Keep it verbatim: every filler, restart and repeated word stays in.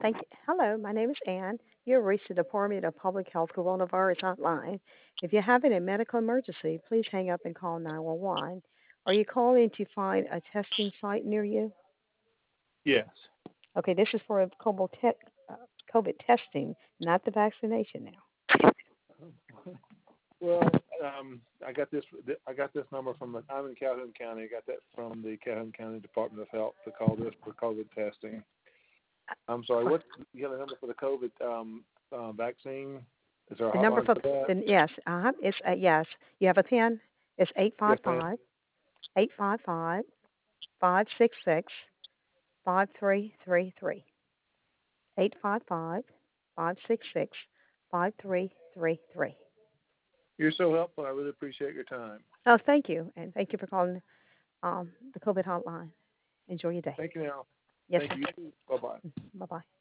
Thank you. Hello, my name is Ann. You have reached the Department of Public Health Coronavirus Hotline. If you're having a medical emergency, please hang up and call nine one one. Are you calling to find a testing site near you? Yes. Okay, this is for COVID, te- uh, COVID testing, not the vaccination now. Well, um, I got this. I got this number from the. I'm in Calhoun County. I got that from the Calhoun County Department of Health to call this for COVID testing. I'm sorry. What you have a number for the COVID um, uh, vaccine? Is there a The number hotline for for that? the yes, uh-huh, it's uh, yes. You have a pen. It's eight five Yes, ma'am. five eight five five five six six five three three three. Eight five five five six six five three three three. You're so helpful. I really appreciate your time. Oh, thank you, and thank you for calling um, the COVID hotline. Enjoy your day. Thank you, now. Yes, Thank sir. you. Bye bye. Bye bye.